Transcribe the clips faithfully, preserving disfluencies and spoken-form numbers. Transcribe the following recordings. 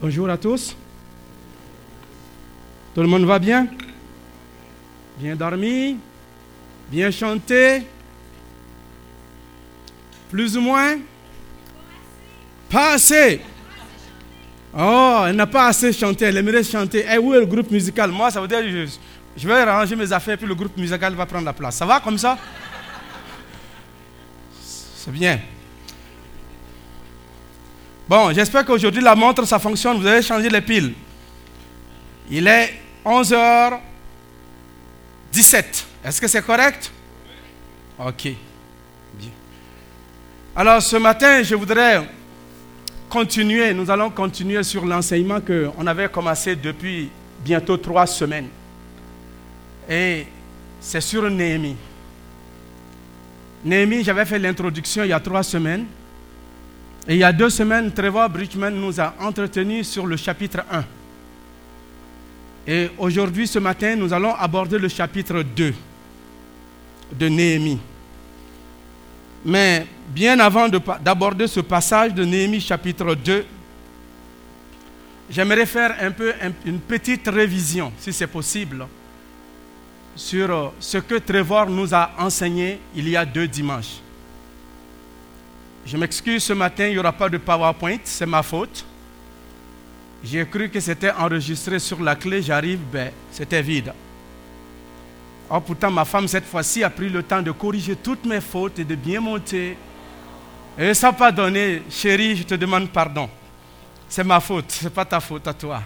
Bonjour à tous. Tout le monde va bien? Bien dormi? Bien chanté? Plus ou moins? Pas assez. Oh, elle n'a pas assez chanté, elle aimerait chanter. Eh, où est le groupe musical? Moi, ça veut dire que je, je vais ranger mes affaires, puis le groupe musical va prendre la place. Ça va comme ça? C'est bien. Bon, j'espère qu'aujourd'hui la montre, ça fonctionne. Vous avez changé les piles. Il est onze heures dix-sept. Est-ce que c'est correct? Ok. Bien. Alors, ce matin, je voudrais continuer. Nous allons continuer sur l'enseignement qu'on avait commencé depuis bientôt trois semaines. Et c'est sur Néhémie. Néhémie, j'avais fait l'introduction il y a trois semaines. Et il y a deux semaines, Trevor Bridgman nous a entretenus sur le chapitre un. Et aujourd'hui, ce matin, nous allons aborder le chapitre deux de Néhémie. Mais bien avant de, d'aborder ce passage de Néhémie chapitre deux, j'aimerais faire un peu une petite révision, si c'est possible, sur ce que Trevor nous a enseigné il y a deux dimanches. Je m'excuse, ce matin, il n'y aura pas de PowerPoint, c'est ma faute. J'ai cru que c'était enregistré sur la clé, j'arrive, ben, c'était vide. Or, pourtant, ma femme, cette fois-ci, a pris le temps de corriger toutes mes fautes et de bien monter. Et ça n'a pas donné. Chérie, je te demande pardon. C'est ma faute, ce n'est pas ta faute à toi.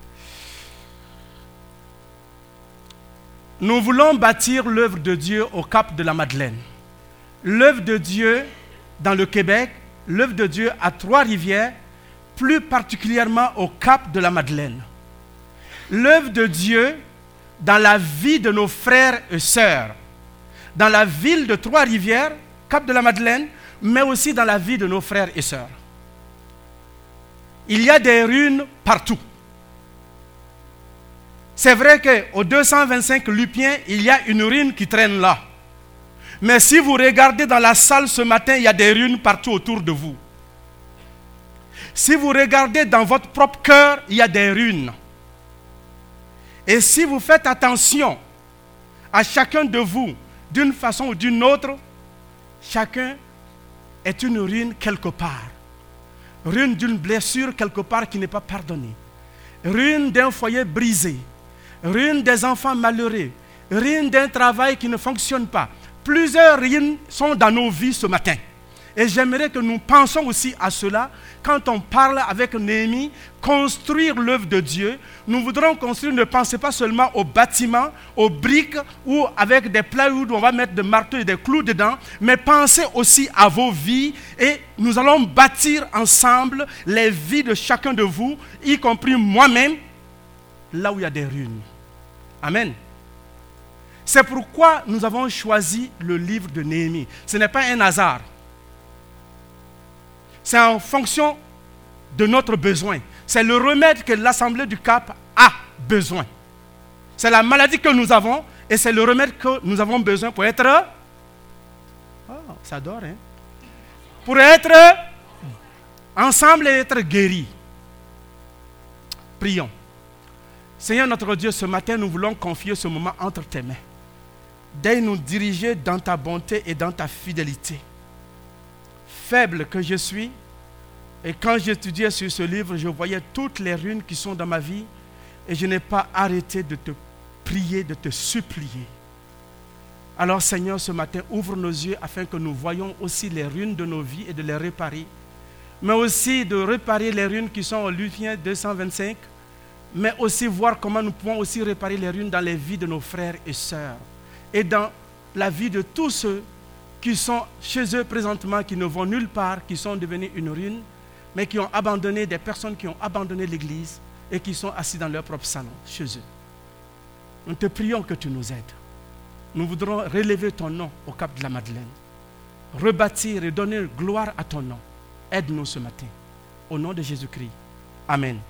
Nous voulons bâtir l'œuvre de Dieu au Cap de la Madeleine. L'œuvre de Dieu dans le Québec, l'œuvre de Dieu à Trois-Rivières, plus particulièrement au Cap de la Madeleine. L'œuvre de Dieu dans la vie de nos frères et sœurs, dans la ville de Trois-Rivières, Cap de la Madeleine, mais aussi dans la vie de nos frères et sœurs. Il y a des ruines partout. C'est vrai qu'au deux cent vingt-cinq Lupien, il y a une ruine qui traîne là. Mais si vous regardez dans la salle ce matin, il y a des ruines partout autour de vous. Si vous regardez dans votre propre cœur, il y a des ruines. Et si vous faites attention à chacun de vous, d'une façon ou d'une autre, chacun est une ruine quelque part. Ruine d'une blessure quelque part qui n'est pas pardonnée. Ruine d'un foyer brisé. Ruine des enfants malheureux. Ruine d'un travail qui ne fonctionne pas. Plusieurs ruines sont dans nos vies ce matin. Et j'aimerais que nous pensions aussi à cela quand on parle avec Néhémie, construire l'œuvre de Dieu. Nous voudrons construire, ne pensez pas seulement aux bâtiments, aux briques ou avec des plywood où on va mettre des marteaux et des clous dedans, mais pensez aussi à vos vies et nous allons bâtir ensemble les vies de chacun de vous, y compris moi-même, là où il y a des ruines. Amen. C'est pourquoi nous avons choisi le livre de Néhémie. Ce n'est pas un hasard. C'est en fonction de notre besoin. C'est le remède que l'Assemblée du Cap a besoin. C'est la maladie que nous avons et c'est le remède que nous avons besoin pour être... Oh, ça dort, hein? Pour être ensemble et être guéris. Prions. Seigneur notre Dieu, ce matin, nous voulons confier ce moment entre tes mains. D'aille nous diriger dans ta bonté et dans ta fidélité. Faible que je suis, et quand j'étudiais sur ce livre, je voyais toutes les ruines qui sont dans ma vie, et je n'ai pas arrêté de te prier, de te supplier. Alors Seigneur, ce matin, ouvre nos yeux afin que nous voyions aussi les ruines de nos vies et de les réparer, mais aussi de réparer les ruines qui sont au Lupien deux cent vingt-cinq, mais aussi voir comment nous pouvons aussi réparer les ruines dans les vies de nos frères et sœurs, et dans la vie de tous ceux qui sont chez eux présentement, qui ne vont nulle part, qui sont devenus une ruine, mais qui ont abandonné, des personnes qui ont abandonné l'église et qui sont assis dans leur propre salon, chez eux. Nous te prions que tu nous aides. Nous voudrons relever ton nom au Cap de la Madeleine, rebâtir et donner gloire à ton nom. Aide-nous ce matin. Au nom de Jésus-Christ. Amen.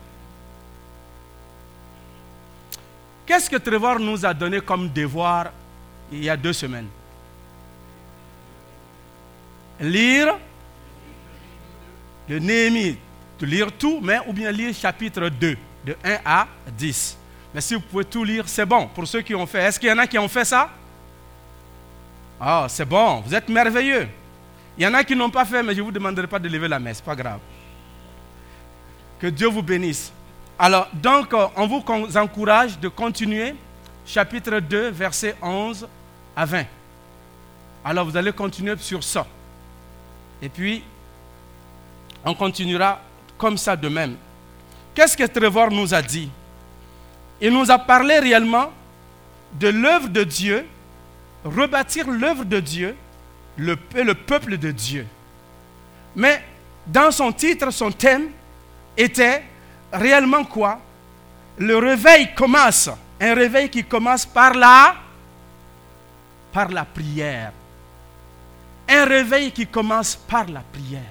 Qu'est-ce que Trevor nous a donné comme devoir il y a deux semaines? Lire le Néhémie lire tout, mais ou bien lire chapitre deux, de un à dix. Mais si vous pouvez tout lire, c'est bon. Pour ceux qui ont fait, est-ce qu'il y en a qui ont fait ça? Ah, oh, c'est bon, vous êtes merveilleux. Il y en a qui n'ont pas fait, mais je ne vous demanderai pas de lever la main, ce n'est pas grave. Que Dieu vous bénisse. Alors, donc, on vous encourage de continuer, chapitre deux, versets onze à vingt. Alors, vous allez continuer sur ça. Et puis, on continuera comme ça de même. Qu'est-ce que Trevor nous a dit? Il nous a parlé réellement de l'œuvre de Dieu, rebâtir l'œuvre de Dieu, le, le peuple de Dieu. Mais dans son titre, son thème était réellement quoi? Le réveil commence. Un réveil qui commence par la, par la prière. Un réveil qui commence par la prière.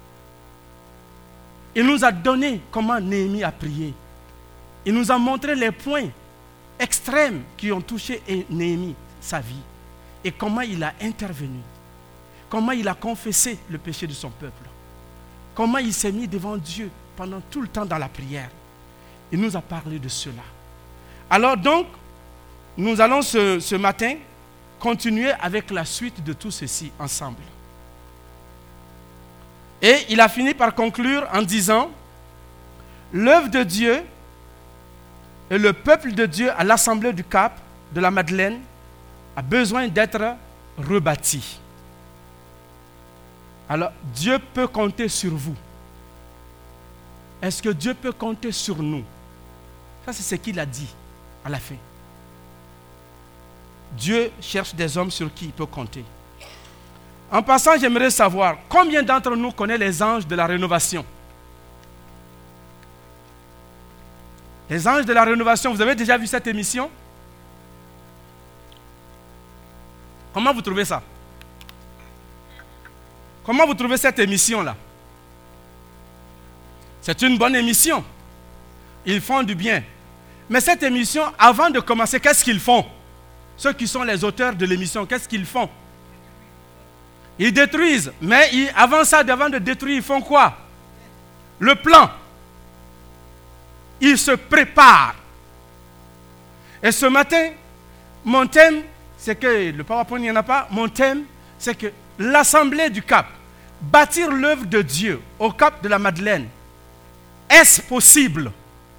Il nous a donné comment Néhémie a prié. Il nous a montré les points extrêmes qui ont touché Néhémie, sa vie. Et comment il a intervenu. Comment il a confessé le péché de son peuple. Comment il s'est mis devant Dieu pendant tout le temps dans la prière. Il nous a parlé de cela. Alors donc, nous allons ce, ce matin continuer avec la suite de tout ceci ensemble. Et il a fini par conclure en disant, l'œuvre de Dieu et le peuple de Dieu à l'Assemblée du Cap de la Madeleine a besoin d'être rebâti. Alors, Dieu peut compter sur vous. Est-ce que Dieu peut compter sur nous? Ça, c'est ce qu'il a dit à la fin. Dieu cherche des hommes sur qui il peut compter. En passant, j'aimerais savoir combien d'entre nous connaissent les anges de la rénovation? Les anges de la rénovation, vous avez déjà vu cette émission? Comment vous trouvez ça? Comment vous trouvez cette émission-là? C'est une bonne émission. Ils font du bien. Mais cette émission, avant de commencer, qu'est-ce qu'ils font? Ceux qui sont les auteurs de l'émission, qu'est-ce qu'ils font? Ils détruisent. Mais ils, avant ça, avant de détruire, ils font quoi? Le plan. Ils se préparent. Et ce matin, mon thème, c'est que, le PowerPoint, il n'y en a pas, mon thème, c'est que l'Assemblée du Cap, bâtir l'œuvre de Dieu au Cap de la Madeleine, est-ce possible?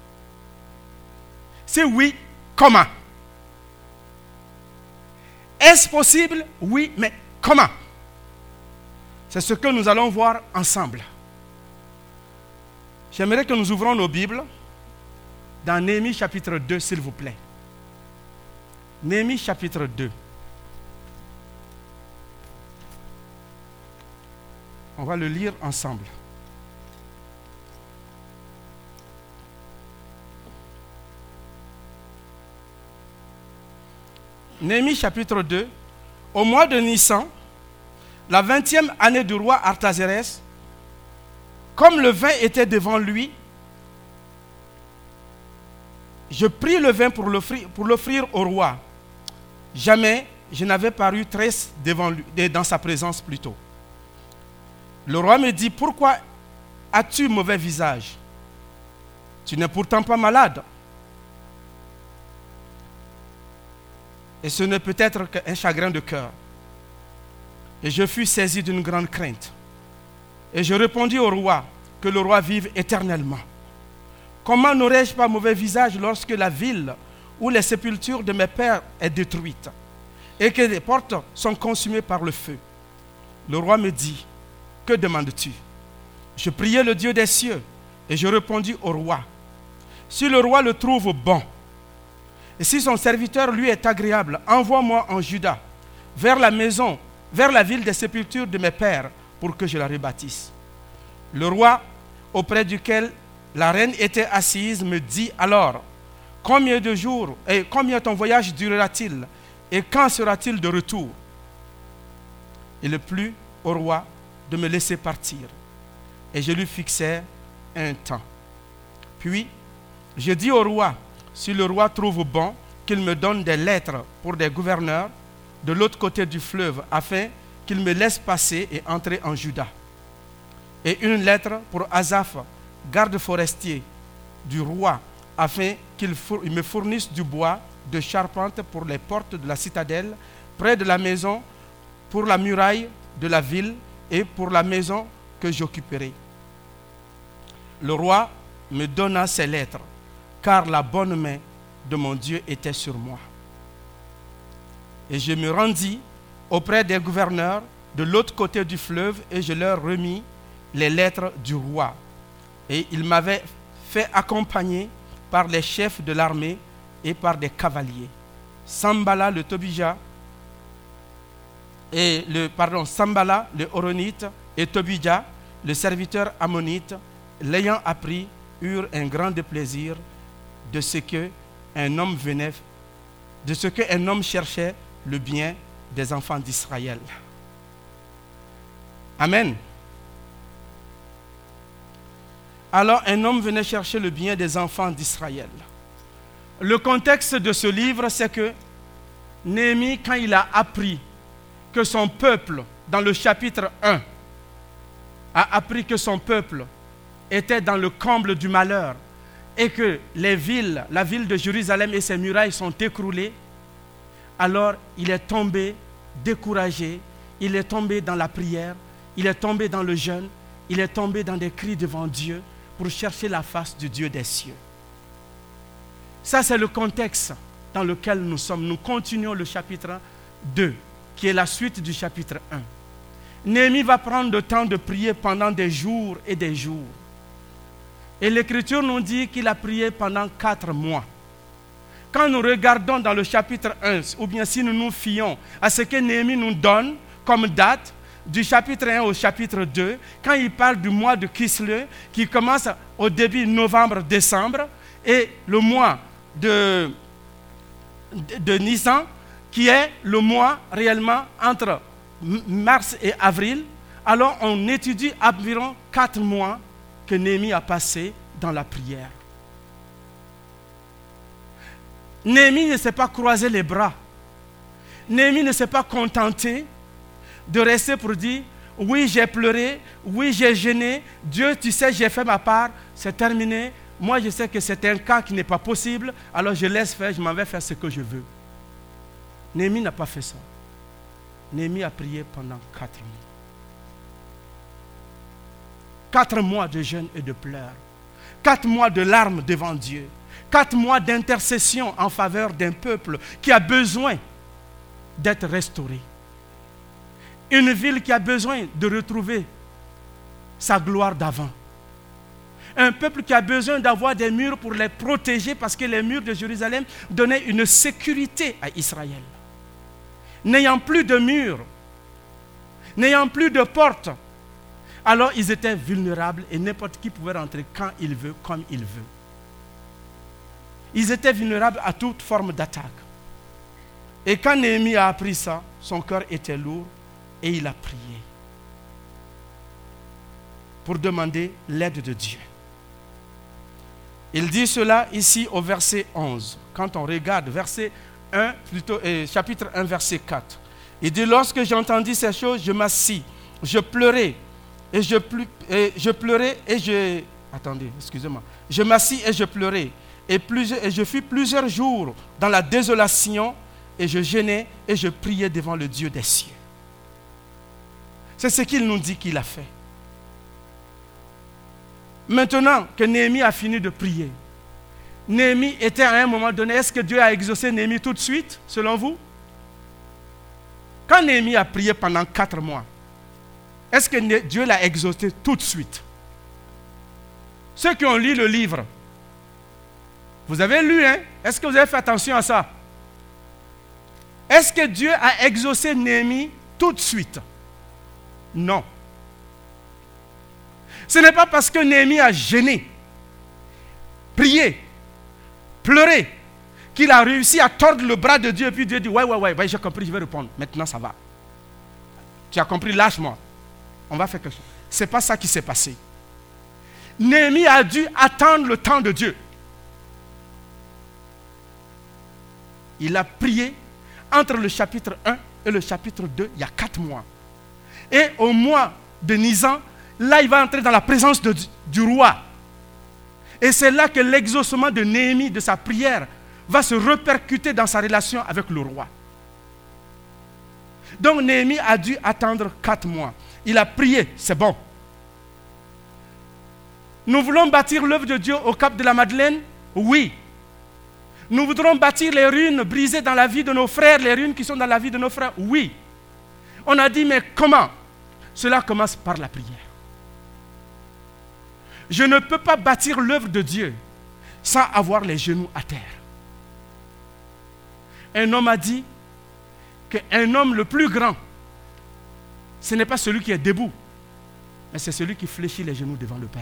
Si oui, comment? Est-ce possible? Oui, mais comment? C'est ce que nous allons voir ensemble. J'aimerais que nous ouvrons nos Bibles dans Néhémie chapitre deux, s'il vous plaît. Néhémie chapitre deux. On va le lire ensemble. Néhémie chapitre deux. Au mois de Nissan, la vingtième année du roi Artaxerès, comme le vin était devant lui, je pris le vin pour l'offrir, pour l'offrir au roi. Jamais je n'avais paru triste devant lui, dans sa présence plutôt. Le roi me dit, pourquoi as-tu mauvais visage? Tu n'es pourtant pas malade. Et ce ne peut être qu'un chagrin de cœur. Et je fus saisi d'une grande crainte. Et je répondis au roi, que le roi vive éternellement. Comment n'aurais-je pas mauvais visage lorsque la ville où les sépultures de mes pères est détruite et que les portes sont consumées par le feu? Le roi me dit, que demandes-tu? Je priai le Dieu des cieux et je répondis au roi, si le roi le trouve bon, et si son serviteur lui est agréable, envoie-moi en Juda, vers la maison, vers la ville des sépultures de mes pères, pour que je la rebâtisse. Le roi, auprès duquel la reine était assise, me dit alors, combien de jours et combien ton voyage durera-t-il et quand sera-t-il de retour? Il plut au roi de me laisser partir, et je lui fixai un temps. Puis, je dis au roi, si le roi trouve bon, qu'il me donne des lettres pour des gouverneurs de l'autre côté du fleuve, afin qu'il me laisse passer et entrer en Juda. Et une lettre pour Asaph, garde forestier du roi, afin qu'il me fournisse du bois de charpente pour les portes de la citadelle, près de la maison, pour la muraille de la ville et pour la maison que j'occuperai. Le roi me donna ces lettres, car la bonne main de mon Dieu était sur moi. Et je me rendis auprès des gouverneurs de l'autre côté du fleuve et je leur remis les lettres du roi. Et ils m'avaient fait accompagner par les chefs de l'armée et par des cavaliers. Sambala le Tobija et le pardon Sambala le Horonite et Tobija le serviteur ammonite, l'ayant appris, eurent un grand déplaisir de ce que un homme venait, de ce que un homme cherchait le bien des enfants d'Israël. Amen. Alors un homme venait chercher le bien des enfants d'Israël. Le contexte de ce livre, c'est que Néhémie, quand il a appris que son peuple, dans le chapitre un, a appris que son peuple était dans le comble du malheur et que les villes, la ville de Jérusalem et ses murailles sont écroulées, alors il est tombé découragé, il est tombé dans la prière, il est tombé dans le jeûne, il est tombé dans des cris devant Dieu pour chercher la face du Dieu des cieux. Ça, c'est le contexte dans lequel nous sommes. Nous continuons le chapitre deux, qui est la suite du chapitre un. Néhémie va prendre le temps de prier pendant des jours et des jours. Et l'Écriture nous dit qu'il a prié pendant quatre mois. Quand nous regardons dans le chapitre un, ou bien si nous nous fions à ce que Néhémie nous donne comme date, du chapitre un au chapitre deux, quand il parle du mois de Kislev, qui commence au début novembre-décembre, et le mois de, de, de Nisan, qui est le mois réellement entre mars et avril, alors on étudie environ quatre mois que Néhémie a passé dans la prière. Néhémie ne s'est pas croisé les bras. Néhémie ne s'est pas contenté de rester pour dire « Oui, j'ai pleuré, oui, j'ai gêné, Dieu, tu sais, j'ai fait ma part, c'est terminé. Moi, je sais que c'est un cas qui n'est pas possible, alors je laisse faire, je m'en vais faire ce que je veux. » Néhémie n'a pas fait ça. Néhémie a prié pendant quatre mois. Quatre mois de jeûne et de pleurs. Quatre mois de larmes devant Dieu. Quatre mois d'intercession en faveur d'un peuple qui a besoin d'être restauré. Une ville qui a besoin de retrouver sa gloire d'avant. Un peuple qui a besoin d'avoir des murs pour les protéger parce que les murs de Jérusalem donnaient une sécurité à Israël. N'ayant plus de murs, n'ayant plus de portes, alors ils étaient vulnérables et n'importe qui pouvait rentrer quand il veut, comme il veut. Ils étaient vulnérables à toute forme d'attaque. Et quand Néhémie a appris ça, son cœur était lourd et il a prié pour demander l'aide de Dieu. Il dit cela ici au verset onze. Quand on regarde verset un, plutôt, euh, chapitre un, verset quatre. Il dit, lorsque j'entendis ces choses, je m'assis, je pleurais, et je, plu, et je pleurais, et je... Attendez, excusez-moi. Je m'assis et je pleurais, et, plusieurs, et je fus plusieurs jours dans la désolation, et je gênais, et je priais devant le Dieu des cieux. C'est ce qu'il nous dit qu'il a fait. Maintenant que Néhémie a fini de prier, Néhémie était à un moment donné, est-ce que Dieu a exaucé Néhémie tout de suite, selon vous? Quand Néhémie a prié pendant quatre mois, est-ce que Dieu l'a exaucé tout de suite? Ceux qui ont lu le livre, vous avez lu, hein? Est-ce que vous avez fait attention à ça? Est-ce que Dieu a exaucé Néhémie tout de suite? Non. Ce n'est pas parce que Néhémie a gêné, prié, pleuré, qu'il a réussi à tordre le bras de Dieu et puis Dieu dit, ouais, ouais, ouais, ouais, j'ai compris, je vais répondre. Maintenant, ça va. Tu as compris, lâche-moi. On va faire quelque chose. Ce n'est pas ça qui s'est passé. Néhémie a dû attendre le temps de Dieu. Il a prié entre le chapitre un et le chapitre deux, il y a quatre mois. Et au mois de Nisan, là, il va entrer dans la présence de, du roi. Et c'est là que l'exaucement de Néhémie, de sa prière, va se répercuter dans sa relation avec le roi. Donc Néhémie a dû attendre quatre mois. Il a prié, c'est bon. Nous voulons bâtir l'œuvre de Dieu au Cap de la Madeleine? Oui. Nous voudrons bâtir les ruines brisées dans la vie de nos frères, les ruines qui sont dans la vie de nos frères? Oui. On a dit, mais comment? Cela commence par la prière. Je ne peux pas bâtir l'œuvre de Dieu sans avoir les genoux à terre. Un homme a dit qu'un homme le plus grand, ce n'est pas celui qui est debout, mais c'est celui qui fléchit les genoux devant le Père.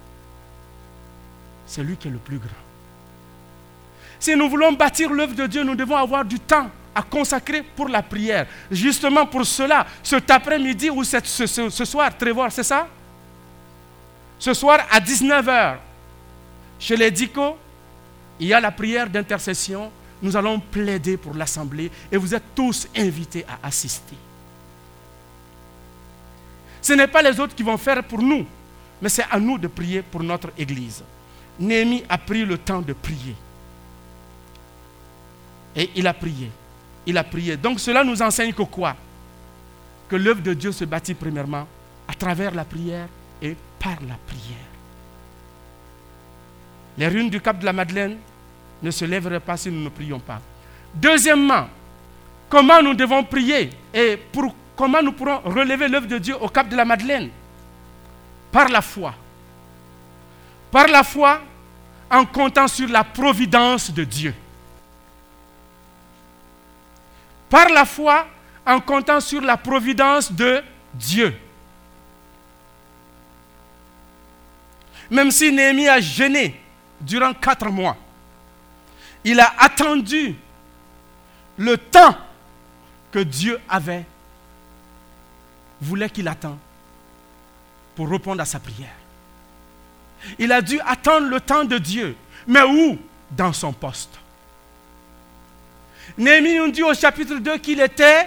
C'est lui qui est le plus grand. Si nous voulons bâtir l'œuvre de Dieu, nous devons avoir du temps à consacrer pour la prière. Justement pour cela, cet après-midi ou cette, ce, ce, ce soir, Trevor, c'est ça? Ce soir à dix-neuf heures, chez les Dico, il y a la prière d'intercession. Nous allons plaider pour l'assemblée et vous êtes tous invités à assister. Ce n'est pas les autres qui vont faire pour nous, mais c'est à nous de prier pour notre Église. Néhémie a pris le temps de prier. Et il a prié. Il a prié. Donc cela nous enseigne que quoi? Que l'œuvre de Dieu se bâtit premièrement à travers la prière et par la prière. Les ruines du Cap de la Madeleine ne se lèveraient pas si nous ne prions pas. Deuxièmement, comment nous devons prier et pour, comment nous pourrons relever l'œuvre de Dieu au Cap de la Madeleine? Par la foi. Par la foi, en comptant sur la providence de Dieu. Par la foi, en comptant sur la providence de Dieu. Même si Néhémie a jeûné durant quatre mois, il a attendu le temps que Dieu avait, voulait qu'il attende pour répondre à sa prière. Il a dû attendre le temps de Dieu. Mais où? Dans son poste. Néhémie nous dit au chapitre deux qu'il était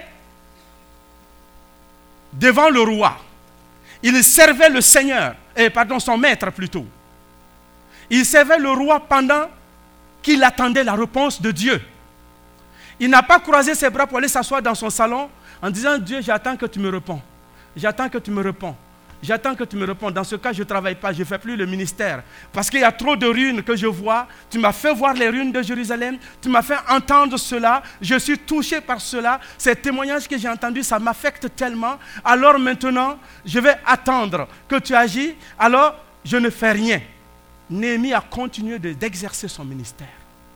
devant le roi. Il servait le Seigneur, eh, pardon, son maître plutôt. Il servait le roi pendant qu'il attendait la réponse de Dieu. Il n'a pas croisé ses bras pour aller s'asseoir dans son salon en disant, Dieu, j'attends que tu me réponds. J'attends que tu me réponds. J'attends que tu me réponds. Dans ce cas, je ne travaille pas, je ne fais plus le ministère. Parce qu'il y a trop de ruines que je vois. Tu m'as fait voir les ruines de Jérusalem. Tu m'as fait entendre cela. Je suis touché par cela. Ces témoignages que j'ai entendus, ça m'affecte tellement. Alors maintenant, je vais attendre que tu agis. Alors, je ne fais rien. Néhémie a continué de, d'exercer son ministère.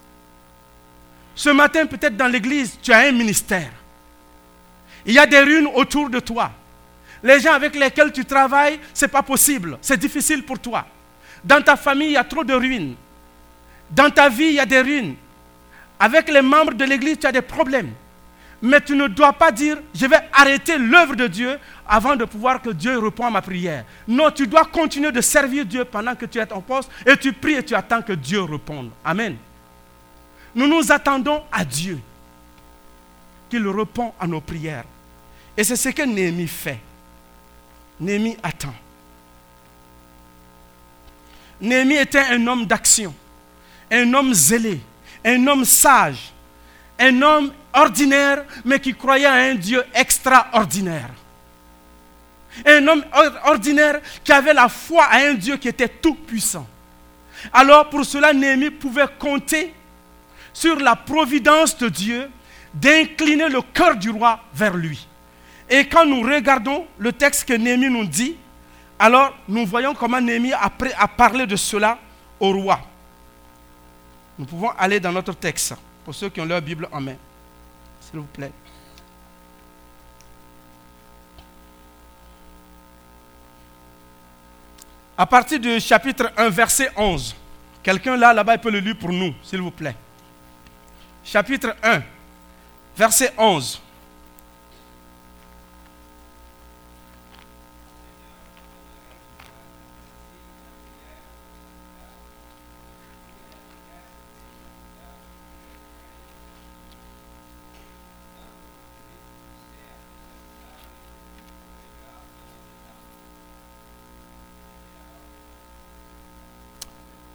Ce matin, peut-être dans l'église, tu as un ministère. Il y a des ruines autour de toi. Les gens avec lesquels tu travailles, ce n'est pas possible. C'est difficile pour toi. Dans ta famille, il y a trop de ruines. Dans ta vie, il y a des ruines. Avec les membres de l'église, tu as des problèmes. Mais tu ne dois pas dire, je vais arrêter l'œuvre de Dieu avant de pouvoir que Dieu réponde à ma prière. Non, tu dois continuer de servir Dieu pendant que tu es en poste et tu pries et tu attends que Dieu réponde. Amen. Nous nous attendons à Dieu, qu'il répond à nos prières. Et c'est ce que Néhémie fait. Néhémie attend. Néhémie était un homme d'action, un homme zélé, un homme sage, un homme ordinaire, mais qui croyait à un Dieu extraordinaire. Un homme ordinaire qui avait la foi à un Dieu qui était tout puissant. Alors pour cela, Néhémie pouvait compter sur la providence de Dieu d'incliner le cœur du roi vers lui. Et quand nous regardons le texte que Néhémie nous dit, alors nous voyons comment Néhémie a, a parlé de cela au roi. Nous pouvons aller dans notre texte, pour ceux qui ont leur Bible en main. S'il vous plaît. À partir du chapitre un, verset onze. Quelqu'un là, là-bas, il peut le lire pour nous, s'il vous plaît. Chapitre un, verset onze.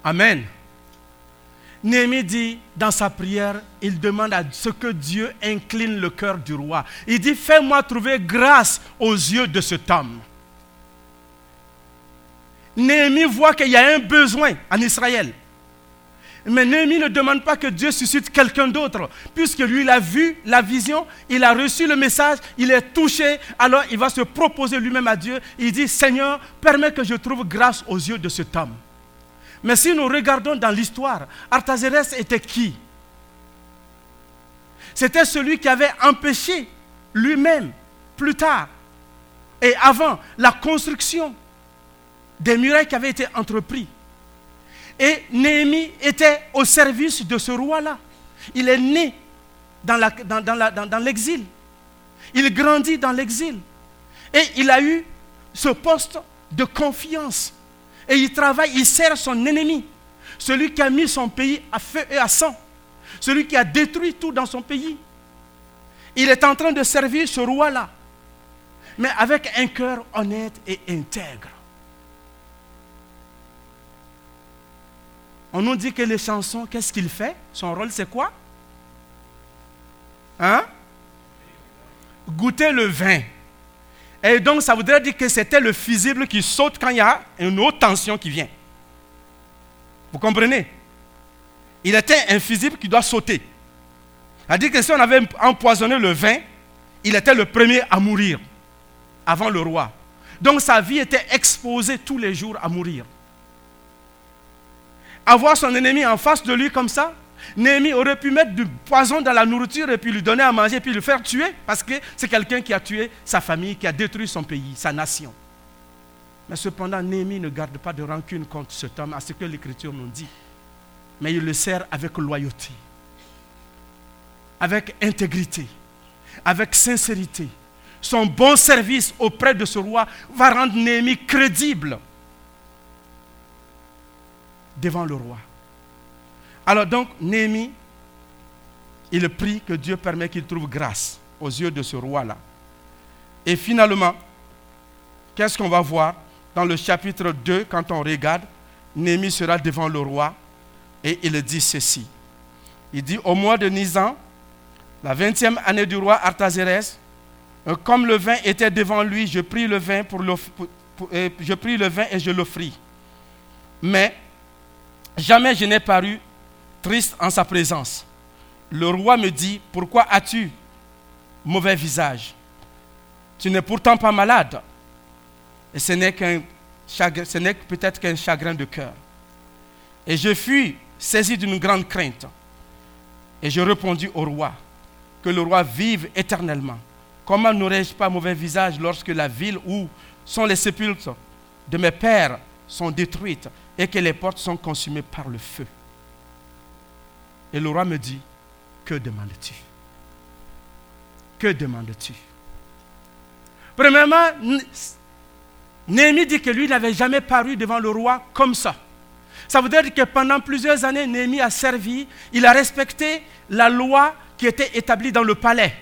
Amen. Néhémie dit dans sa prière, il demande à ce que Dieu incline le cœur du roi. Il dit, fais-moi trouver grâce aux yeux de cet homme. Néhémie voit qu'il y a un besoin en Israël. Mais Néhémie ne demande pas que Dieu suscite quelqu'un d'autre, puisque lui, il a vu la vision, il a reçu le message, il est touché, alors il va se proposer lui-même à Dieu. Il dit, Seigneur, permets que je trouve grâce aux yeux de cet homme. Mais si nous regardons dans l'histoire, Artaxerxès était qui? C'était celui qui avait empêché lui-même, plus tard et avant, la construction des murailles qui avaient été entreprises. Et Néhémie était au service de ce roi-là. Il est né dans, la, dans, dans, la, dans, dans l'exil. Il grandit dans l'exil. Et il a eu ce poste de confiance. Et il travaille, il sert son ennemi. Celui qui a mis son pays à feu et à sang. Celui qui a détruit tout dans son pays. Il est en train de servir ce roi-là. Mais avec un cœur honnête et intègre. On nous dit que les chansons, qu'est-ce qu'il fait? Son rôle, c'est quoi? Hein? Goûter le vin. Et donc, ça voudrait dire que c'était le fusible qui saute quand il y a une haute tension qui vient. Vous comprenez? Il était un fusible qui doit sauter. C'est-à-dire que si on avait empoisonné le vin, il était le premier à mourir avant le roi. Donc, sa vie était exposée tous les jours à mourir. Avoir son ennemi en face de lui comme ça, Néhémie aurait pu mettre du poison dans la nourriture et puis lui donner à manger et puis le faire tuer parce que c'est quelqu'un qui a tué sa famille, qui a détruit son pays, sa nation. Mais cependant, Néhémie ne garde pas de rancune contre cet homme, à ce que l'Écriture nous dit. Mais il le sert avec loyauté, avec intégrité, avec sincérité. Son bon service auprès de ce roi va rendre Néhémie crédible devant le roi. Alors donc, Néhémie, il prie que Dieu permet qu'il trouve grâce aux yeux de ce roi-là. Et finalement, qu'est-ce qu'on va voir dans le chapitre deux, quand on regarde, Néhémie sera devant le roi et il dit ceci. Il dit, au mois de Nisan, la vingtième année du roi Artaxerxès, comme le vin était devant lui, je pris le vin, pour pour, pour, euh, je pris le vin et je l'offris. Mais jamais je n'ai paru triste en sa présence. Le roi me dit, pourquoi as-tu mauvais visage? Tu n'es pourtant pas malade. Et ce n'est qu'un chagrin, ce n'est peut-être qu'un chagrin de cœur. Et je fus saisi d'une grande crainte. Et je répondis au roi, que le roi vive éternellement. Comment n'aurais-je pas mauvais visage lorsque la ville où sont les sépulcres de mes pères sont détruites et que les portes sont consumées par le feu? Et le roi me dit, que demandes-tu? Que demandes-tu? Premièrement, Néhémie dit que lui n'avait jamais paru devant le roi comme ça. Ça veut dire que pendant plusieurs années, Néhémie a servi, il a respecté la loi qui était établie dans le palais.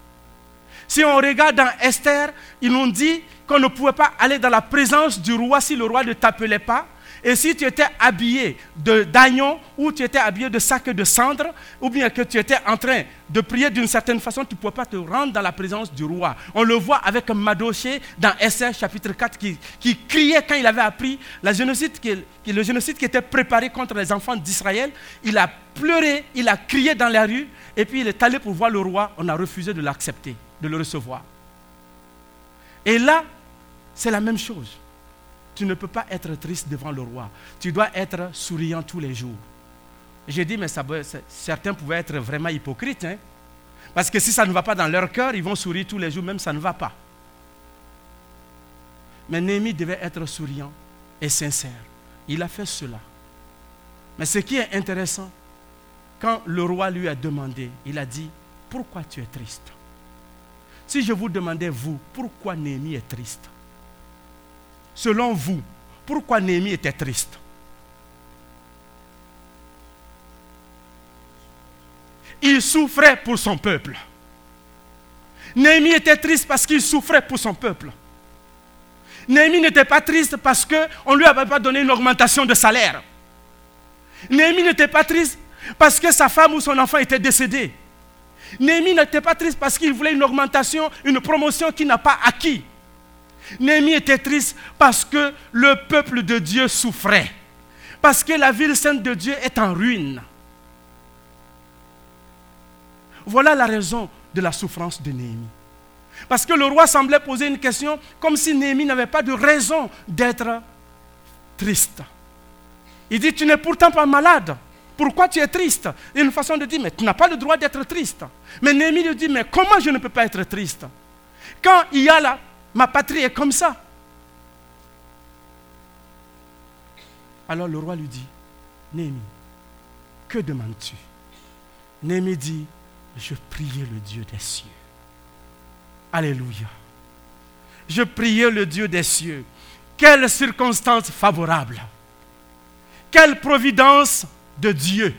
Si on regarde dans Esther, ils nous dit qu'on ne pouvait pas aller dans la présence du roi si le roi ne t'appelait pas. Et si tu étais habillé de, d'agneau, ou tu étais habillé de sac de cendre, ou bien que tu étais en train de prier d'une certaine façon, tu ne pouvais pas te rendre dans la présence du roi. On le voit avec Mardochée dans Esther chapitre quatre qui, qui criait quand il avait appris la génocide qui, qui, le génocide qui était préparé contre les enfants d'Israël. Il a pleuré, il a crié dans la rue, et puis il est allé pour voir le roi. On a refusé de l'accepter, de le recevoir. Et là, c'est la même chose. Tu ne peux pas être triste devant le roi. Tu dois être souriant tous les jours. J'ai dit, mais ça, certains pouvaient être vraiment hypocrites. Hein? Parce que si ça ne va pas dans leur cœur, ils vont sourire tous les jours, même ça ne va pas. Mais Néhémie devait être souriant et sincère. Il a fait cela. Mais ce qui est intéressant, quand le roi lui a demandé, il a dit, pourquoi tu es triste? Si je vous demandais, vous, pourquoi Néhémie est triste? Selon vous, pourquoi Néhémie était triste? Il souffrait pour son peuple. Néhémie était triste parce qu'il souffrait pour son peuple. Néhémie n'était pas triste parce qu'on ne lui avait pas donné une augmentation de salaire. Néhémie n'était pas triste parce que sa femme ou son enfant était décédé. Néhémie n'était pas triste parce qu'il voulait une augmentation, une promotion qu'il n'a pas acquis. Néhémie était triste parce que le peuple de Dieu souffrait. Parce que la ville sainte de Dieu est en ruine. Voilà la raison de la souffrance de Néhémie. Parce que le roi semblait poser une question comme si Néhémie n'avait pas de raison d'être triste. Il dit, tu n'es pourtant pas malade. Pourquoi tu es triste? Il y a une façon de dire, mais tu n'as pas le droit d'être triste. Mais Néhémie lui dit, mais comment je ne peux pas être triste? Quand il y a là, ma patrie est comme ça. Alors le roi lui dit, Néhémie, que demandes-tu? Néhémie dit, je priais le Dieu des cieux. Alléluia. Je priais le Dieu des cieux. Quelle circonstance favorable. Quelle providence de Dieu.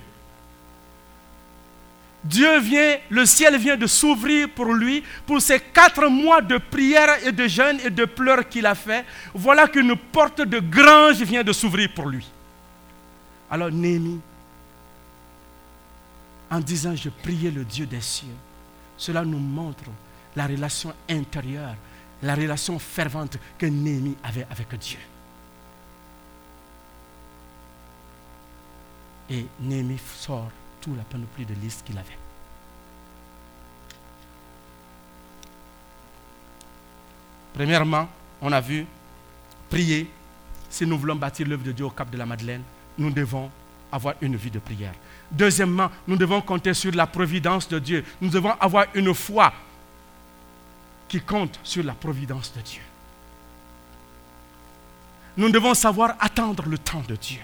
Dieu vient, le ciel vient de s'ouvrir pour lui, pour ces quatre mois de prière et de jeûne et de pleurs qu'il a fait. Voilà qu'une porte de grange vient de s'ouvrir pour lui. Alors Néhémie, en disant je priais le Dieu des cieux, cela nous montre la relation intérieure, la relation fervente que Néhémie avait avec Dieu. Et Néhémie sort toute la panoplie de listes qu'il avait. Premièrement, on a vu, prier. Si nous voulons bâtir l'œuvre de Dieu au Cap de la Madeleine, nous devons avoir une vie de prière. Deuxièmement, nous devons compter sur la providence de Dieu. Nous devons avoir une foi qui compte sur la providence de Dieu. Nous devons savoir attendre le temps de Dieu.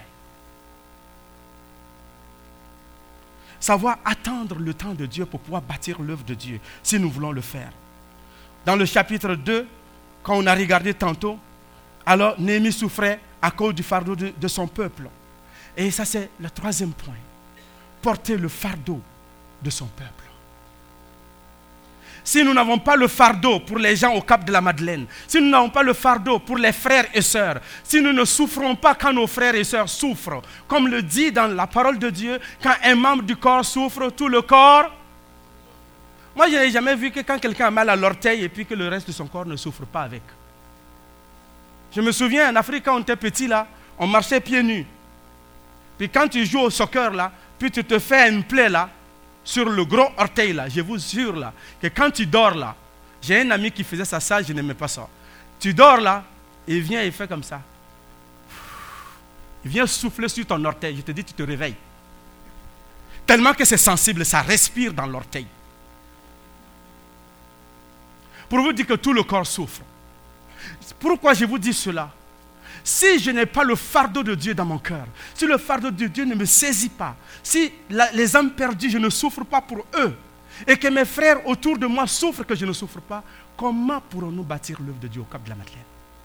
Savoir attendre le temps de Dieu pour pouvoir bâtir l'œuvre de Dieu, si nous voulons le faire. Dans le chapitre deux, quand on a regardé tantôt, alors Néhémie souffrait à cause du fardeau de, de son peuple. Et ça, c'est le troisième point. Porter le fardeau de son peuple. Si nous n'avons pas le fardeau pour les gens au Cap de la Madeleine, si nous n'avons pas le fardeau pour les frères et sœurs, si nous ne souffrons pas quand nos frères et sœurs souffrent, comme le dit dans la parole de Dieu, quand un membre du corps souffre, tout le corps... Moi, je n'ai jamais vu que quand quelqu'un a mal à l'orteil et puis que le reste de son corps ne souffre pas avec. Je me souviens, en Afrique, quand on était petit, là, on marchait pieds nus. Puis quand tu joues au soccer, là, puis tu te fais une plaie, là, sur le gros orteil, là, je vous jure, là, que quand tu dors, là, j'ai un ami qui faisait ça, ça, je n'aimais pas ça. Tu dors, là, il vient, il fait comme ça. Il vient souffler sur ton orteil, je te dis, tu te réveilles. Tellement que c'est sensible, ça respire dans l'orteil. Pour vous dire que tout le corps souffre. Pourquoi je vous dis cela? Si je n'ai pas le fardeau de Dieu dans mon cœur, si le fardeau de Dieu ne me saisit pas, si la, les âmes perdues, je ne souffre pas pour eux, et que mes frères autour de moi souffrent que je ne souffre pas, comment pourrons-nous bâtir l'œuvre de Dieu au Cap de la Madeleine?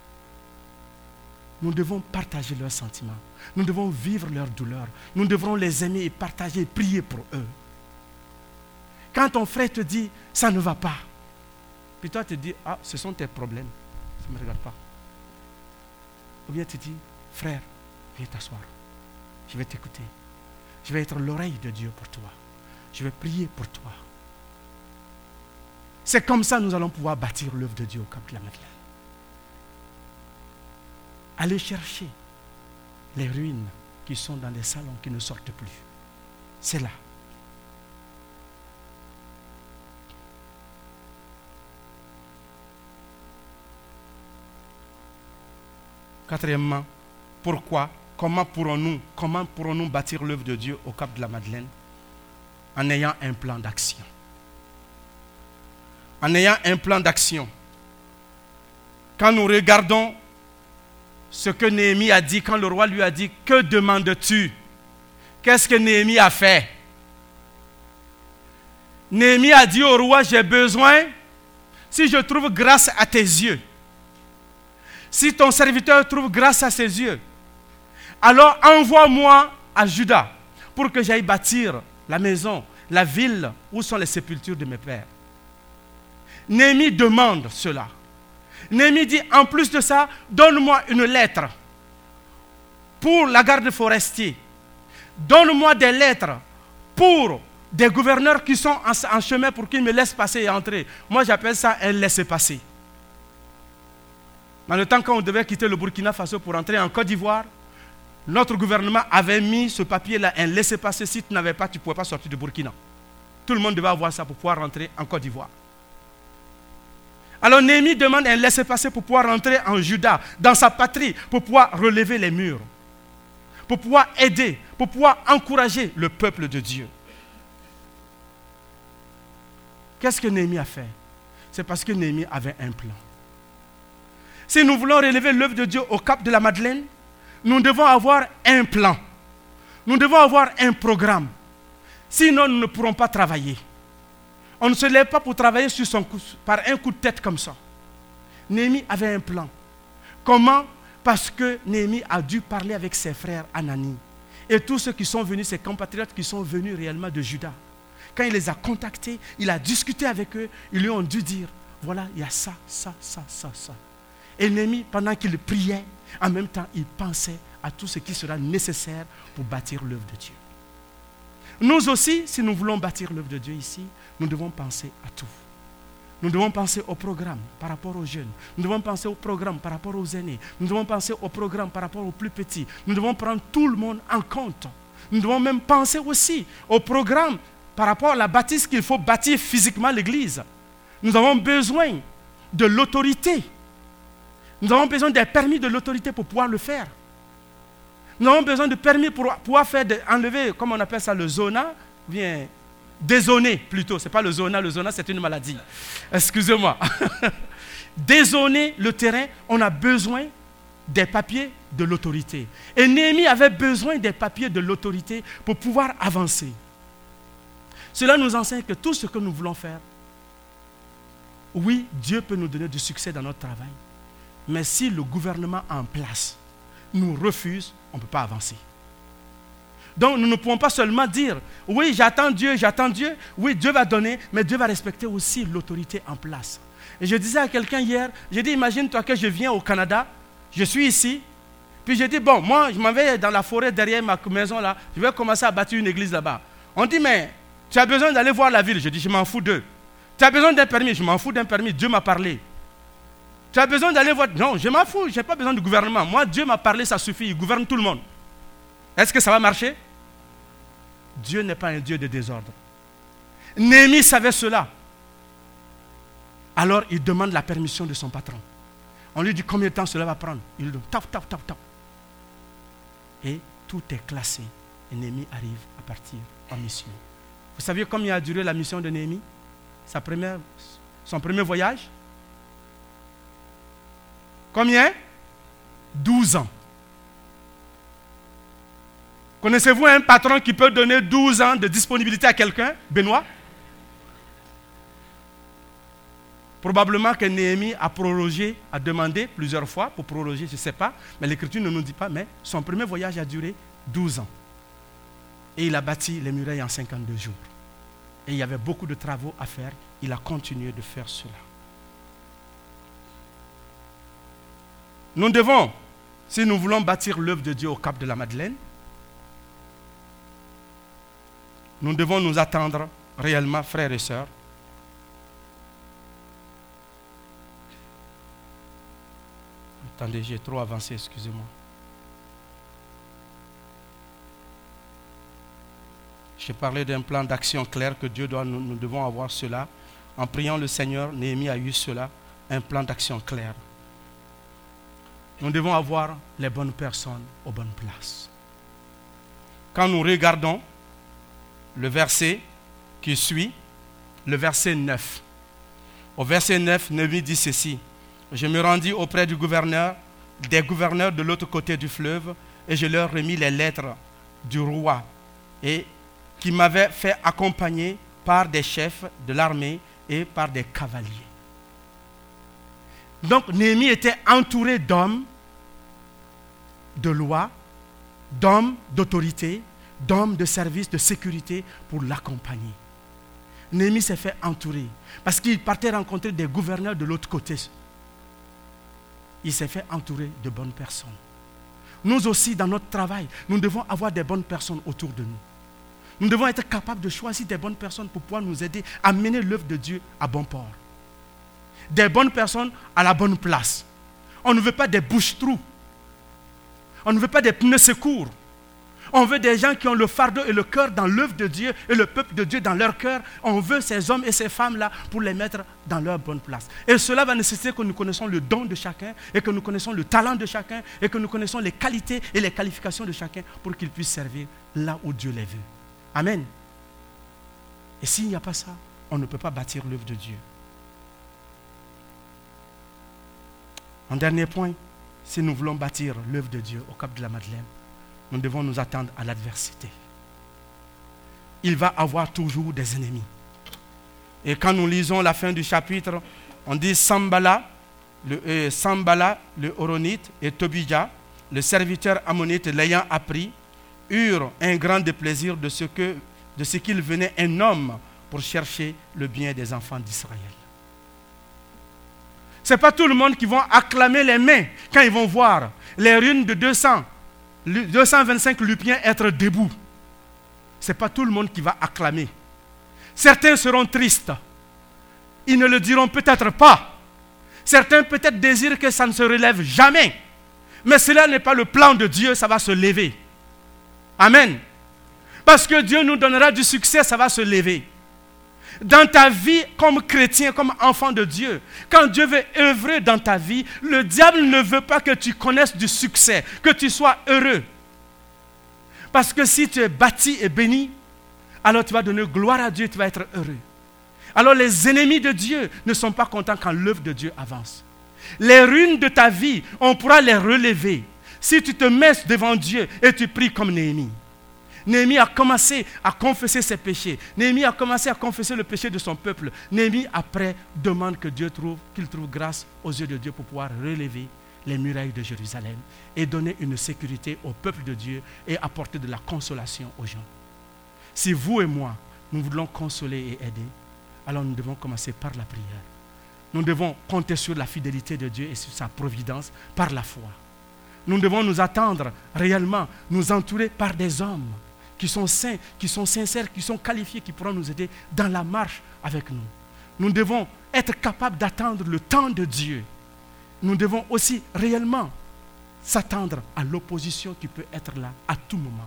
Nous devons partager leurs sentiments, nous devons vivre leurs douleurs, nous devrons les aimer et partager et prier pour eux. Quand ton frère te dit, ça ne va pas, puis toi tu te dis, ah, ce sont tes problèmes, ça ne me regarde pas. Ou bien tu dis, frère, viens t'asseoir. Je vais t'écouter. Je vais être l'oreille de Dieu pour toi. Je vais prier pour toi. C'est comme ça que nous allons pouvoir bâtir l'œuvre de Dieu au Cap de la Madeleine. Allez chercher les ruines qui sont dans les salons qui ne sortent plus. C'est là. Quatrièmement, pourquoi, comment pourrons-nous, comment pourrons-nous bâtir l'œuvre de Dieu au Cap de la Madeleine? En ayant un plan d'action. En ayant un plan d'action. Quand nous regardons ce que Néhémie a dit, quand le roi lui a dit, que demandes-tu? Qu'est-ce que Néhémie a fait? Néhémie a dit au roi, j'ai besoin, si je trouve grâce à tes yeux, si ton serviteur trouve grâce à ses yeux, alors envoie-moi à Juda pour que j'aille bâtir la maison, la ville où sont les sépultures de mes pères. Néhémie demande cela. Néhémie dit, en plus de ça, donne-moi une lettre pour la garde forestier. donne-moi des lettres pour des gouverneurs qui sont en, en chemin pour qu'ils me laissent passer et entrer. Moi, j'appelle ça un laisser-passer. Dans le temps quand on devait quitter le Burkina Faso pour entrer en Côte d'Ivoire, notre gouvernement avait mis ce papier-là, un laisser-passer. Si tu n'avais pas, tu ne pouvais pas sortir du Burkina. Tout le monde devait avoir ça pour pouvoir rentrer en Côte d'Ivoire. Alors Néhémie demande un laisser-passer pour pouvoir rentrer en Juda, dans sa patrie, pour pouvoir relever les murs, pour pouvoir aider, pour pouvoir encourager le peuple de Dieu. Qu'est-ce que Néhémie a fait? C'est parce que Néhémie avait un plan. Si nous voulons relever l'œuvre de Dieu au Cap de la Madeleine, nous devons avoir un plan. Nous devons avoir un programme. Sinon, nous ne pourrons pas travailler. On ne se lève pas pour travailler sur son coup, par un coup de tête comme ça. Néhémie avait un plan. Comment? Parce que Néhémie a dû parler avec ses frères Anani. Et tous ceux qui sont venus, ses compatriotes qui sont venus réellement de Juda. Quand il les a contactés, il a discuté avec eux, ils lui ont dû dire, voilà, il y a ça, ça, ça, ça, ça. Et Néhémie, pendant qu'il priait, en même temps, il pensait à tout ce qui sera nécessaire pour bâtir l'œuvre de Dieu. Nous aussi, si nous voulons bâtir l'œuvre de Dieu ici, nous devons penser à tout. Nous devons penser au programme par rapport aux jeunes. Nous devons penser au programme par rapport aux aînés. Nous devons penser au programme par rapport aux plus petits. Nous devons prendre tout le monde en compte. Nous devons même penser aussi au programme par rapport à la bâtisse qu'il faut bâtir physiquement l'église. Nous avons besoin de l'autorité. Nous avons besoin des permis de l'autorité pour pouvoir le faire. Nous avons besoin de permis pour pouvoir faire de, enlever, comme on appelle ça, le zona, bien, dézoner plutôt. Ce n'est pas le zona, le zona c'est une maladie. Excusez-moi. Dézoner le terrain, on a besoin des papiers de l'autorité. Et Néhémie avait besoin des papiers de l'autorité pour pouvoir avancer. Cela nous enseigne que tout ce que nous voulons faire, oui, Dieu peut nous donner du succès dans notre travail. Mais si le gouvernement en place nous refuse, on ne peut pas avancer. Donc nous ne pouvons pas seulement dire, oui, j'attends Dieu, j'attends Dieu, oui, Dieu va donner, mais Dieu va respecter aussi l'autorité en place. Et je disais à quelqu'un hier, j'ai dit, imagine-toi que je viens au Canada, je suis ici, puis j'ai dit, bon, moi, je m'en vais dans la forêt derrière ma maison là, je vais commencer à bâtir une église là-bas. On dit, mais tu as besoin d'aller voir la ville. Je dis, je m'en fous d'eux. Tu as besoin d'un permis, je m'en fous d'un permis, Dieu m'a parlé. Tu as besoin d'aller voir... Non, je m'en fous, je n'ai pas besoin du gouvernement. Moi, Dieu m'a parlé, ça suffit, il gouverne tout le monde. Est-ce que ça va marcher? Dieu n'est pas un Dieu de désordre. Néhémie savait cela. Alors, il demande la permission de son patron. On lui dit combien de temps cela va prendre. Il lui dit, taf, taf, taf, taf. Et tout est classé. Et Néhémie arrive à partir en mission. Vous savez combien a duré la mission de Néhémie? Sa première, son premier voyage? Combien? douze ans. Connaissez-vous un patron qui peut donner douze ans de disponibilité à quelqu'un? Benoît? Probablement que Néhémie a prorogé, a demandé plusieurs fois pour proroger, je ne sais pas, mais l'Écriture ne nous dit pas, mais son premier voyage a duré douze ans. Et il a bâti les murailles en cinquante-deux jours. Et il y avait beaucoup de travaux à faire. Il a continué de faire cela. Nous devons, si nous voulons bâtir l'œuvre de Dieu au Cap de la Madeleine, nous devons nous attendre réellement, frères et sœurs, attendez, j'ai trop avancé, excusez-moi. J'ai parlé d'un plan d'action clair que Dieu doit, nous, nous devons avoir cela. En priant le Seigneur, Néhémie a eu cela, un plan d'action clair. Nous devons avoir les bonnes personnes aux bonnes places. Quand nous regardons le verset qui suit, le verset neuf. Au verset neuf, Néhémie dit ceci. Je me rendis auprès du gouverneur, des gouverneurs de l'autre côté du fleuve, et je leur remis les lettres du roi, et qui m'avaient fait accompagner par des chefs de l'armée et par des cavaliers. Donc Néhémie était entouré d'hommes de loi, d'hommes d'autorité, d'hommes de service, de sécurité pour l'accompagner. Néhémie s'est fait entourer parce qu'il partait rencontrer des gouverneurs de l'autre côté. Il s'est fait entourer de bonnes personnes. Nous aussi, dans notre travail, nous devons avoir des bonnes personnes autour de nous. Nous devons être capables de choisir des bonnes personnes pour pouvoir nous aider à mener l'œuvre de Dieu à bon port. Des bonnes personnes à la bonne place. On ne veut pas des bouches-trous. On ne veut pas des pneus secours. On veut des gens qui ont le fardeau et le cœur dans l'œuvre de Dieu et le peuple de Dieu dans leur cœur. On veut ces hommes et ces femmes-là pour les mettre dans leur bonne place. Et cela va nécessiter que nous connaissons le don de chacun et que nous connaissons le talent de chacun et que nous connaissons les qualités et les qualifications de chacun pour qu'ils puissent servir là où Dieu les veut. Amen. Et s'il n'y a pas ça, on ne peut pas bâtir l'œuvre de Dieu. En dernier point, si nous voulons bâtir l'œuvre de Dieu au Cap de la Madeleine, nous devons nous attendre à l'adversité. Il va avoir toujours des ennemis. Et quand nous lisons la fin du chapitre, on dit Sambala, le, euh, Sambala, le Horonite, et Tobija, le serviteur ammonite l'ayant appris, eurent un grand déplaisir de ce, que, de ce qu'il venait un homme pour chercher le bien des enfants d'Israël. Ce n'est pas tout le monde qui va acclamer les mains quand ils vont voir les runes de deux cents, deux cent vingt-cinq Lupiens être debout. Ce n'est pas tout le monde qui va acclamer. Certains seront tristes. Ils ne le diront peut-être pas. Certains peut-être désirent que ça ne se relève jamais. Mais cela n'est pas le plan de Dieu, ça va se lever. Amen. Parce que Dieu nous donnera du succès, ça va se lever. Dans ta vie comme chrétien, comme enfant de Dieu, quand Dieu veut œuvrer dans ta vie, le diable ne veut pas que tu connaisses du succès, que tu sois heureux. Parce que si tu es bâti et béni, alors tu vas donner gloire à Dieu, tu vas être heureux. Alors les ennemis de Dieu ne sont pas contents quand l'œuvre de Dieu avance. Les ruines de ta vie, on pourra les relever si tu te mets devant Dieu et tu pries comme Néhémie. Néhémie a commencé à confesser ses péchés. Néhémie a commencé à confesser le péché de son peuple. Néhémie, après, demande que Dieu trouve, qu'il trouve grâce aux yeux de Dieu pour pouvoir relever les murailles de Jérusalem et donner une sécurité au peuple de Dieu et apporter de la consolation aux gens. Si vous et moi, nous voulons consoler et aider, alors nous devons commencer par la prière. Nous devons compter sur la fidélité de Dieu et sur sa providence par la foi. Nous devons nous attendre réellement, nous entourer par des hommes qui sont saints, qui sont sincères, qui sont qualifiés, qui pourront nous aider dans la marche avec nous. Nous devons être capables d'attendre le temps de Dieu. Nous devons aussi réellement s'attendre à l'opposition qui peut être là à tout moment.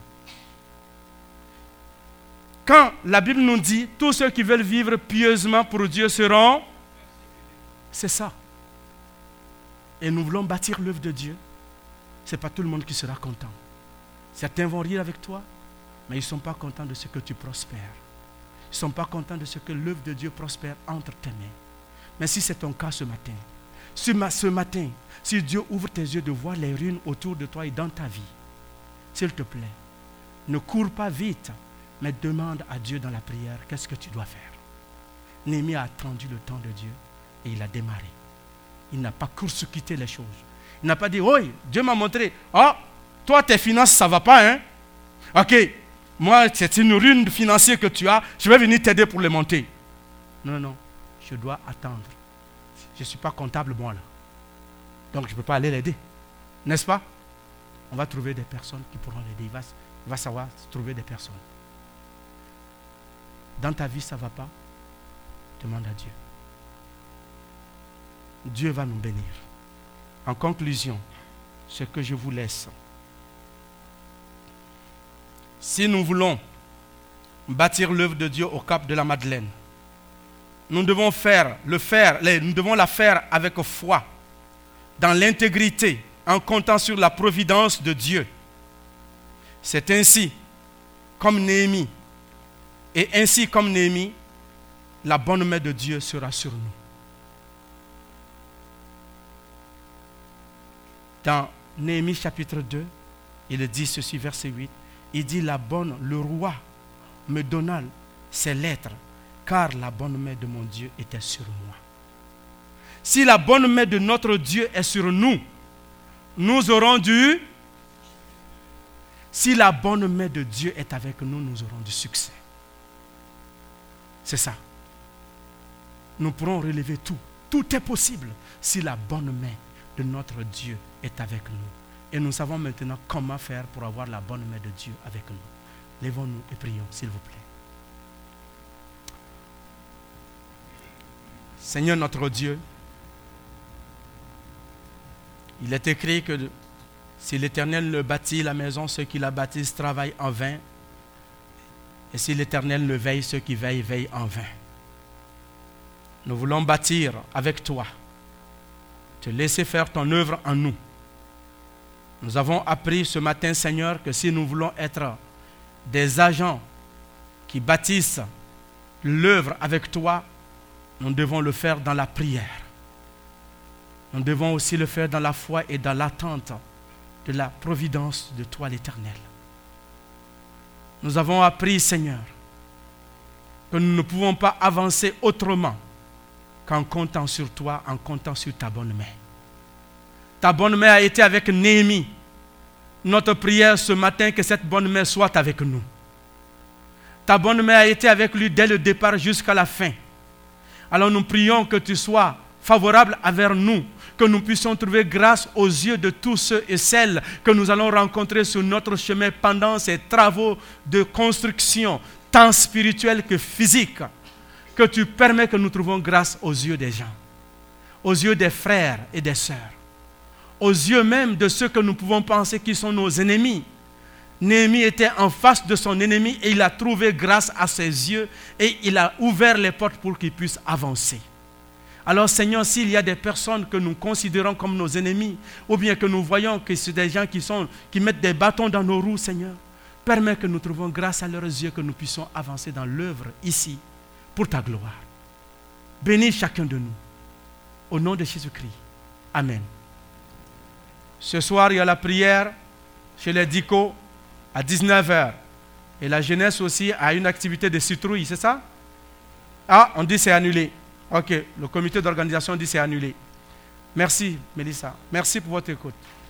Quand la Bible nous dit « Tous ceux qui veulent vivre pieusement pour Dieu seront », c'est ça. Et nous voulons bâtir l'œuvre de Dieu. Ce n'est pas tout le monde qui sera content. Certains vont rire avec toi, mais ils ne sont pas contents de ce que tu prospères. Ils ne sont pas contents de ce que l'œuvre de Dieu prospère entre tes mains. Mais si c'est ton cas ce matin, ce matin, si Dieu ouvre tes yeux de voir les ruines autour de toi et dans ta vie, s'il te plaît, ne cours pas vite, mais demande à Dieu dans la prière, qu'est-ce que tu dois faire? Néhémie a attendu le temps de Dieu et il a démarré. Il n'a pas court-circuité les choses. Il n'a pas dit, oui, Dieu m'a montré, ah, oh, toi tes finances, ça ne va pas, hein? Ok, moi c'est une rune financière que tu as, je vais venir t'aider pour les monter. Non, non, je dois attendre. Je ne suis pas comptable, moi là. Donc je ne peux pas aller l'aider. N'est-ce pas? On va trouver des personnes qui pourront l'aider. Il va, il va savoir trouver des personnes. Dans ta vie, ça ne va pas? Demande à Dieu. Dieu va nous bénir. En conclusion, ce que je vous laisse. Si nous voulons bâtir l'œuvre de Dieu au Cap de la Madeleine, nous devons faire, le faire, nous devons la faire avec foi, dans l'intégrité, en comptant sur la providence de Dieu. C'est ainsi, comme Néhémie, et ainsi comme Néhémie, la bonne main de Dieu sera sur nous. Dans Néhémie chapitre deux, il dit ceci, verset huit, il dit, la bonne, le roi me donna ses lettres, car la bonne main de mon Dieu était sur moi. Si la bonne main de notre Dieu est sur nous, nous aurons du... Si la bonne main de Dieu est avec nous, nous aurons du succès. C'est ça. Nous pourrons relever tout. Tout est possible si la bonne main de notre Dieu est avec nous Et nous savons maintenant comment faire pour avoir la bonne main de Dieu avec nous. Lèvons-nous et prions, s'il vous plaît. Seigneur notre Dieu, il est écrit que si l'Éternel ne bâtit la maison, ceux qui la bâtissent travaillent en vain. Et si l'Éternel ne veille, ceux qui veillent, veillent en vain. Nous voulons bâtir avec toi, te laisser faire ton œuvre en nous. Nous avons appris ce matin, Seigneur, que si nous voulons être des agents qui bâtissent l'œuvre avec toi, nous devons le faire dans la prière. Nous devons aussi le faire dans la foi et dans l'attente de la providence de toi, l'Éternel. Nous avons appris, Seigneur, que nous ne pouvons pas avancer autrement qu'en comptant sur toi, en comptant sur ta bonne main. Ta bonne main a été avec Néhémie. Notre prière ce matin, que cette bonne main soit avec nous. Ta bonne main a été avec lui dès le départ jusqu'à la fin. Alors nous prions que tu sois favorable envers nous, que nous puissions trouver grâce aux yeux de tous ceux et celles que nous allons rencontrer sur notre chemin pendant ces travaux de construction, tant spirituels que physiques, que tu permets que nous trouvions grâce aux yeux des gens, aux yeux des frères et des sœurs, aux yeux même de ceux que nous pouvons penser qui sont nos ennemis. Néhémie était en face de son ennemi et il a trouvé grâce à ses yeux et il a ouvert les portes pour qu'il puisse avancer. Alors Seigneur, s'il y a des personnes que nous considérons comme nos ennemis, ou bien que nous voyons que c'est des gens qui, sont, qui mettent des bâtons dans nos roues, Seigneur, permets que nous trouvions grâce à leurs yeux, que nous puissions avancer dans l'œuvre ici, pour ta gloire. Bénis chacun de nous. Au nom de Jésus-Christ. Amen. Ce soir, il y a la prière chez les dicos à dix-neuf heures. Et la jeunesse aussi a une activité de citrouille, c'est ça? Ah, on dit c'est annulé. Ok, le comité d'organisation dit c'est annulé. Merci, Mélissa. Merci pour votre écoute.